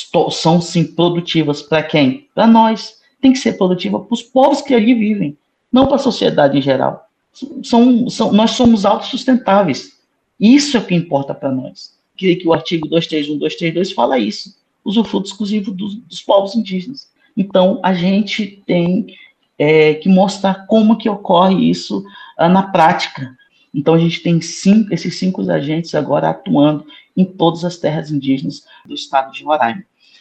são sim produtivas para quem? Para nós. Tem que ser produtiva para os povos que ali vivem, não para a sociedade em geral. São, são, nós somos autossustentáveis. Isso é o que importa para nós. Que, que o artigo duzentos e trinta e um, duzentos e trinta e dois fala isso. Usufruto exclusivo dos, dos povos indígenas. Então, a gente tem é, que mostrar como que ocorre isso ah, na prática. Então, a gente tem cinco, esses cinco agentes agora atuando em todas as terras indígenas do estado de Roraima.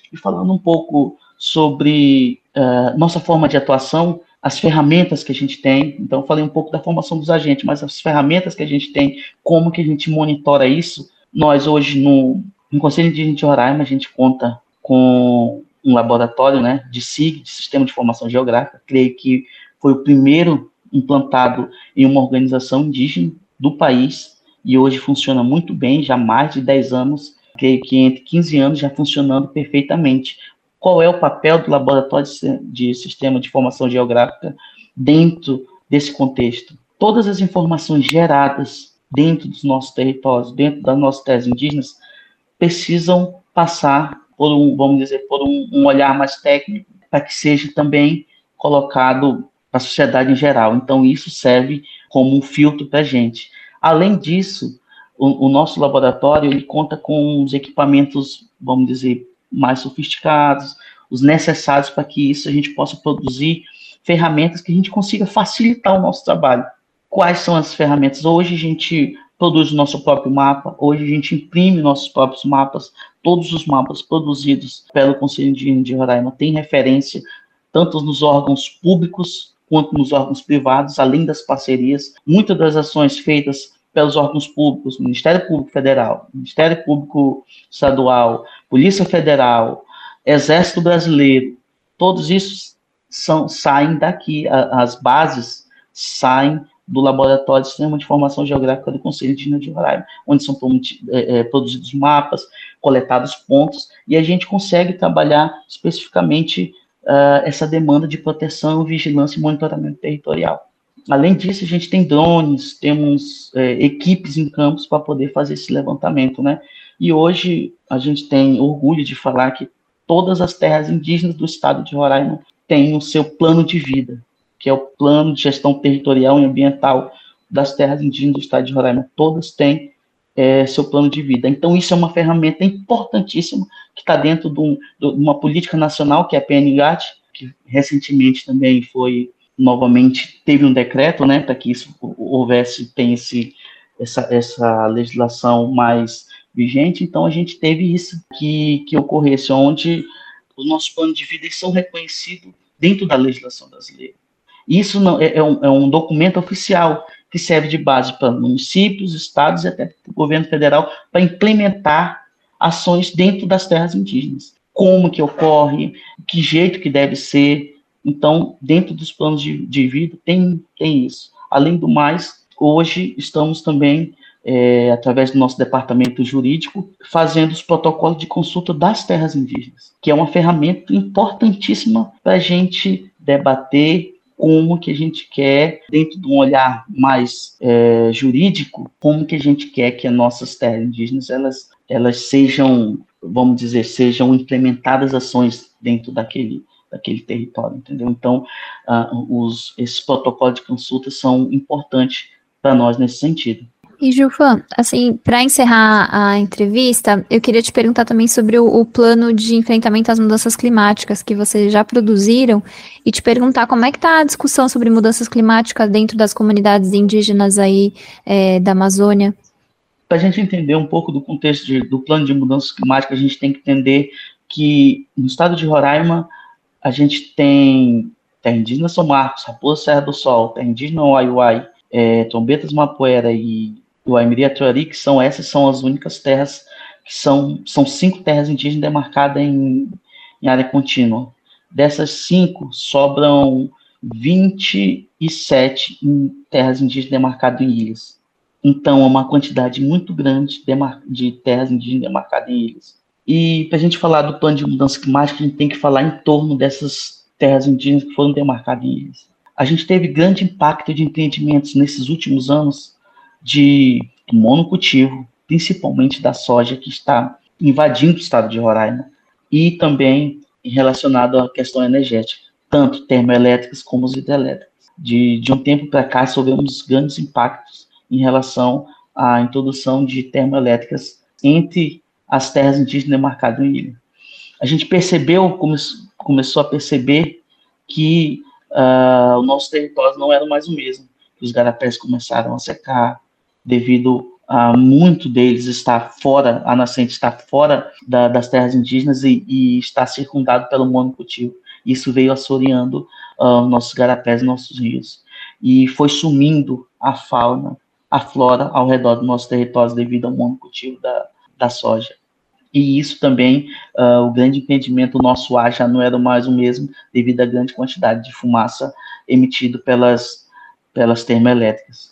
E falando um pouco sobre uh, nossa forma de atuação, as ferramentas que a gente tem, então eu falei um pouco da formação dos agentes, mas as ferramentas que a gente tem, como que a gente monitora isso, nós hoje no, no Conselho Indígena de Roraima, a gente conta com um laboratório, né, de S I G, de Sistema de Informação Geográfica, creio que foi o primeiro implantado em uma organização indígena do país, e hoje funciona muito bem, já há mais de dez anos, creio que entre quinze anos já funcionando perfeitamente. Qual é o papel do Laboratório de Sistema de Informação Geográfica dentro desse contexto? Todas as informações geradas dentro dos nossos territórios, dentro das nossas terras indígenas, precisam passar por um, vamos dizer, por um, um olhar mais técnico, para que seja também colocado para a sociedade em geral. Então, isso serve como um filtro para a gente. Além disso, o, o nosso laboratório ele conta com os equipamentos, vamos dizer, mais sofisticados, os necessários para que isso a gente possa produzir ferramentas que a gente consiga facilitar o nosso trabalho. Quais são as ferramentas? Hoje a gente produz o nosso próprio mapa, hoje a gente imprime nossos próprios mapas, todos os mapas produzidos pelo Conselho Indígena de Roraima têm referência tanto nos órgãos públicos quanto nos órgãos privados, além das parcerias. Muitas das ações feitas pelos órgãos públicos, Ministério Público Federal, Ministério Público Estadual, Polícia Federal, Exército Brasileiro, todos esses são, saem daqui, a, as bases saem do Laboratório de Sistema de Informação Geográfica do Conselho Indígena de Roraima, onde são é, é, produzidos mapas, coletados pontos, e a gente consegue trabalhar especificamente uh, essa demanda de proteção, vigilância e monitoramento territorial. Além disso, a gente tem drones, temos é, equipes em campos para poder fazer esse levantamento, né? E hoje a gente tem orgulho de falar que todas as terras indígenas do estado de Roraima têm o seu plano de vida, que é o Plano de Gestão Territorial e Ambiental das terras indígenas do estado de Roraima. Todas têm é, seu plano de vida. Então, isso é uma ferramenta importantíssima que está dentro de, um, de uma política nacional, que é a P N G A T, que recentemente também foi, novamente, teve um decreto, né, para que isso houvesse, tem esse, essa, essa legislação mais vigente. Então, a gente teve isso que, que ocorresse, onde os nossos planos de vida são reconhecidos dentro da legislação brasileira. Isso não, é, é, um, é um documento oficial que serve de base para municípios, estados e até para o governo federal para implementar ações dentro das terras indígenas. Como que ocorre, que jeito que deve ser. Então, dentro dos planos de, de vida tem, tem isso. Além do mais, hoje estamos também, é, através do nosso departamento jurídico, fazendo os protocolos de consulta das terras indígenas, que é uma ferramenta importantíssima para a gente debater como que a gente quer, dentro de um olhar mais é, jurídico, como que a gente quer que as nossas terras indígenas elas, elas sejam, vamos dizer, sejam implementadas ações dentro daquele, daquele território, entendeu? Então, uh, os, esses protocolos de consulta são importantes para nós nesse sentido. E, Gilvan, assim, para encerrar a entrevista, eu queria te perguntar também sobre o, o plano de enfrentamento às mudanças climáticas que vocês já produziram e te perguntar como é que está a discussão sobre mudanças climáticas dentro das comunidades indígenas aí é, da Amazônia. Para a gente entender um pouco do contexto de, do plano de mudanças climáticas, a gente tem que entender que no estado de Roraima a gente tem terra indígena São Marcos, Raposa Serra do Sol, terra indígena Uai-Uai, é, Trombetas Mapoera e o Aimiri-Atuari, que são essas são as únicas terras que são, são cinco terras indígenas demarcadas em, em área contínua. Dessas cinco, sobram vinte e sete em terras indígenas demarcadas em ilhas. Então, é uma quantidade muito grande de terras indígenas demarcadas em ilhas. E para a gente falar do plano de mudança climática, a gente tem que falar em torno dessas terras indígenas que foram demarcadas em ilhas. A gente teve grande impacto de empreendimentos nesses últimos anos de monocultivo, principalmente da soja, que está invadindo o estado de Roraima, e também relacionado à questão energética, tanto termoelétricas como as hidrelétricas. De, de um tempo para cá, sofremos grandes impactos em relação à introdução de termoelétricas entre as terras indígenas demarcadas em ilha. A gente percebeu, come, começou a perceber que uh, o nosso território não era mais o mesmo. Os garapés começaram a secar devido ah, muito deles está fora, a nascente está fora da, das terras indígenas e, e está circundado pelo monocultivo. Isso veio assoreando uh, nossos garapés, nossos rios. E foi sumindo a fauna, a flora ao redor dos nossos territórios devido ao monocultivo da, da soja. E isso também, uh, o grande impedimento, o nosso ar já não era mais o mesmo devido à grande quantidade de fumaça emitida pelas, pelas termoelétricas.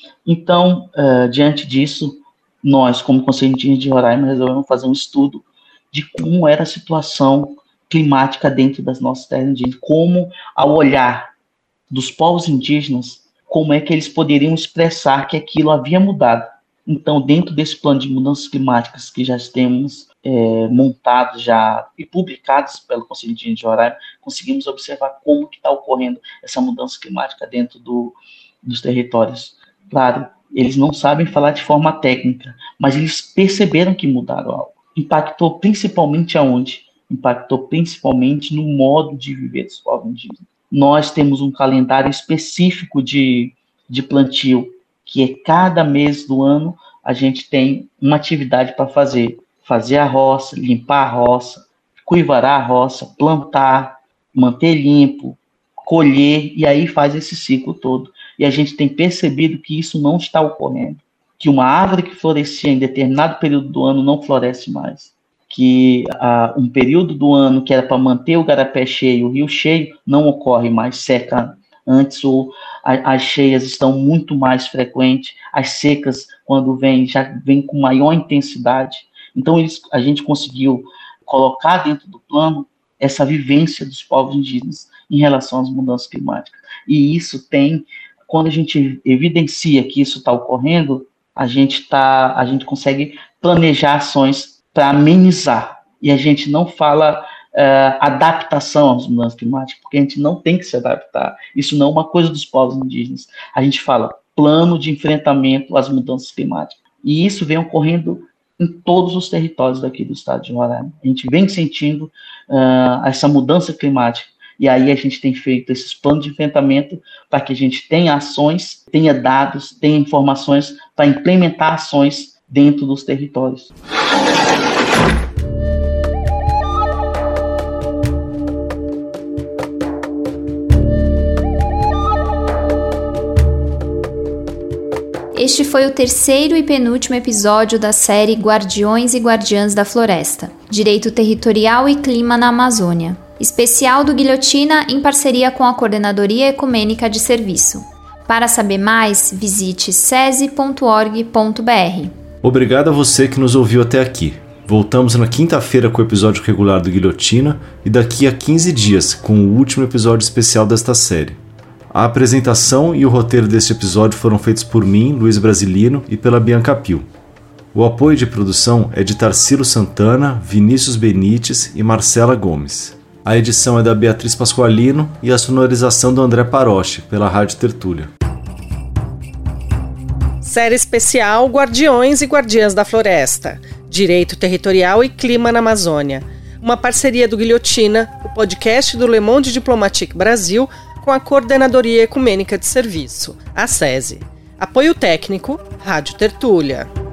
Então, uh, diante disso, nós, como Conselho Indígena de Roraima, resolvemos fazer um estudo de como era a situação climática dentro das nossas terras indígenas, como, ao olhar dos povos indígenas, como é que eles poderiam expressar que aquilo havia mudado. Então, dentro desse plano de mudanças climáticas que já temos é, montados já e publicados pelo Conselho Indígena de Roraima, conseguimos observar como que está ocorrendo essa mudança climática dentro do, dos territórios. Claro, eles não sabem falar de forma técnica, mas eles perceberam que mudaram algo. Impactou principalmente aonde? Impactou principalmente no modo de viver dos povos indígenas. Nós temos um calendário específico de, de plantio, que é cada mês do ano a gente tem uma atividade para fazer. Fazer a roça, limpar a roça, cuivarar a roça, plantar, manter limpo, colher, e aí faz esse ciclo todo. E a gente tem percebido que isso não está ocorrendo. Que uma árvore que florescia em determinado período do ano não floresce mais. Que uh, um período do ano que era para manter o garapé cheio, o rio cheio, não ocorre mais, seca antes, ou a, as cheias estão muito mais frequentes, as secas, quando vem, já vem com maior intensidade. Então, eles, a gente conseguiu colocar dentro do plano essa vivência dos povos indígenas em relação às mudanças climáticas. E isso tem, quando a gente evidencia que isso está ocorrendo, a gente, tá, a gente consegue planejar ações para amenizar. E a gente não fala uh, adaptação às mudanças climáticas, porque a gente não tem que se adaptar. Isso não é uma coisa dos povos indígenas. A gente fala plano de enfrentamento às mudanças climáticas. E isso vem ocorrendo em todos os territórios daqui do estado de Roraima. A gente vem sentindo uh, essa mudança climática. E aí a gente tem feito esses planos de enfrentamento para que a gente tenha ações, tenha dados, tenha informações para implementar ações dentro dos territórios. Este foi o terceiro e penúltimo episódio da série Guardiões e Guardiãs da Floresta, Direito Territorial e Clima na Amazônia, especial do Guilhotina em parceria com a Coordenadoria Ecumênica de Serviço. Para saber mais, visite sese ponto org ponto br. Obrigado a você que nos ouviu até aqui. Voltamos na quinta-feira com o episódio regular do Guilhotina e daqui a quinze dias com o último episódio especial desta série. A apresentação e o roteiro deste episódio foram feitos por mim, Luiz Brasilino, e pela Bianca Pio. O apoio de produção é de Tarsilo Santana, Vinícius Benites e Marcela Gomes. A edição é da Beatriz Pasqualino e a sonorização do André Paroche, pela Rádio Tertúlia. Série especial Guardiões e Guardiãs da Floresta, Direito Territorial e Clima na Amazônia. Uma parceria do Guilhotina, o podcast do Le Monde Diplomatique Brasil, com a Coordenadoria Ecumênica de Serviço, a SESI. Apoio técnico, Rádio Tertúlia.